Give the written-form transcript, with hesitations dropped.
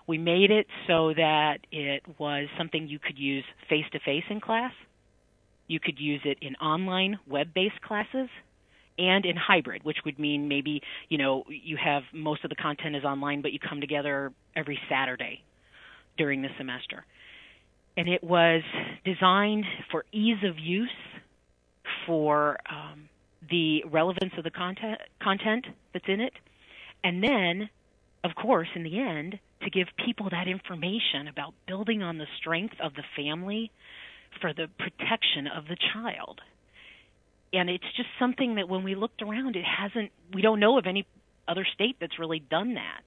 We made it so that it was something you could use face to face in class. You could use it in online web based classes and in hybrid, which would mean maybe, you have most of the content is online, but you come together every Saturday during the semester. And it was designed for ease of use, for the relevance of the content that's in it, and then, of course, in the end, to give people that information about building on the strength of the family for the protection of the child. And it's just something that when we looked around, we don't know of any other state that's really done that.